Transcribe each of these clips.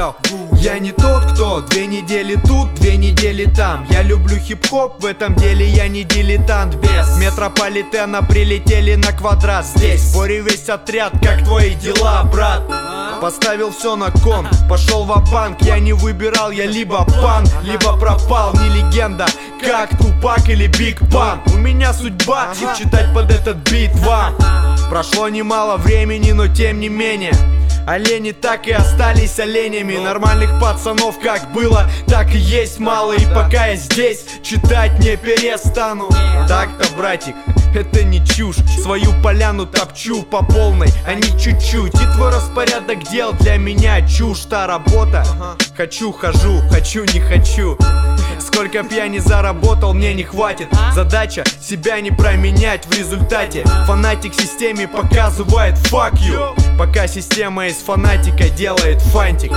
сказал: я не тот, кто 2 недели тут, 2 недели там. Я люблю хип-хоп, в этом деле я не дилетант. Без метрополитена прилетели на квадрат. Здесь в сборе весь отряд, как твои дела, брат? Поставил все на кон, пошел ва-банк. Я не выбирал, я либо панк, либо пропал. Не легенда, как Тупак или Биг Пан. У меня судьба читать под этот бит вам. Прошло немало времени, но тем не менее олени так и остались оленями. Нормальных пацанов как было, так и есть мало. И пока я здесь, читать не перестану. Так-то, братик, это не чушь. Свою поляну топчу по полной, а не чуть-чуть. И твой распорядок дел для меня чушь. Та работа, хочу хожу, хочу не хочу. Сколько б я не заработал, мне не хватит. Задача себя не променять. В результате фанатик системе показывает fuck you, пока система из фанатика делает фантик.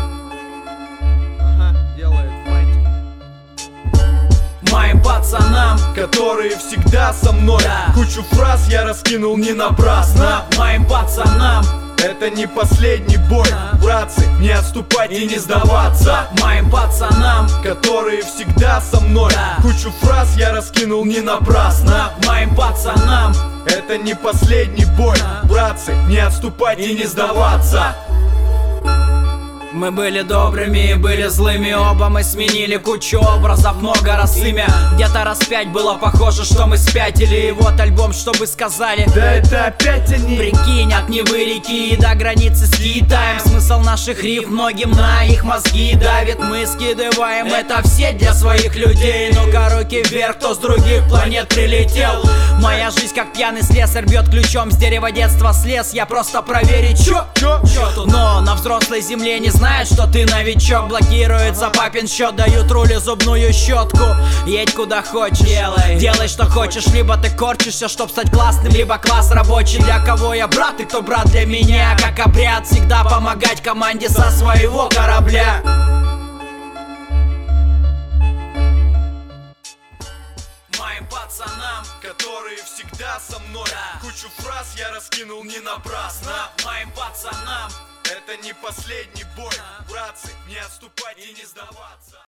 Делает фантик. Моим пацанам, которые всегда со мной, кучу фраз я раскинул не напрасно. моим пацанам, это не последний бой, братцы, не отступать и не сдаваться. моим пацанам, которые всегда со мной, кучу фраз я раскинул не напрасно. моим пацанам, это не последний бой, братцы, не отступать и не сдаваться. мы были добрыми и были злыми оба. Мы сменили кучу образов, много раз имя. Где-то раз 5 было похоже, что мы спятили. И вот альбом, чтобы сказали: да это опять они. Прикинь, от Невы реки до границы с Китаем. Смысл наших риф многим на их мозги давит. Мы скидываем это все для своих людей. Ну-ка, руки вверх, кто с других планет прилетел. Моя жизнь как пьяный слесарь бьет ключом с дерева детства слез. Я просто проверить, чё тут. Но на взрослой земле не знает, что ты новичок. Блокируется папин счет, дают руле зубную щетку. Едь куда хочешь, делай что хочешь. Либо ты корчишься, чтоб стать классным, либо класс рабочий. Для кого я брат и кто брат для меня. Как обряд всегда помогать команде со своего корабля. Моим пацанам, которые всегда со мной, кучу фраз я раскинул не напрасно. моим пацанам, это не последний бой, братцы, не отступать и не сдаваться.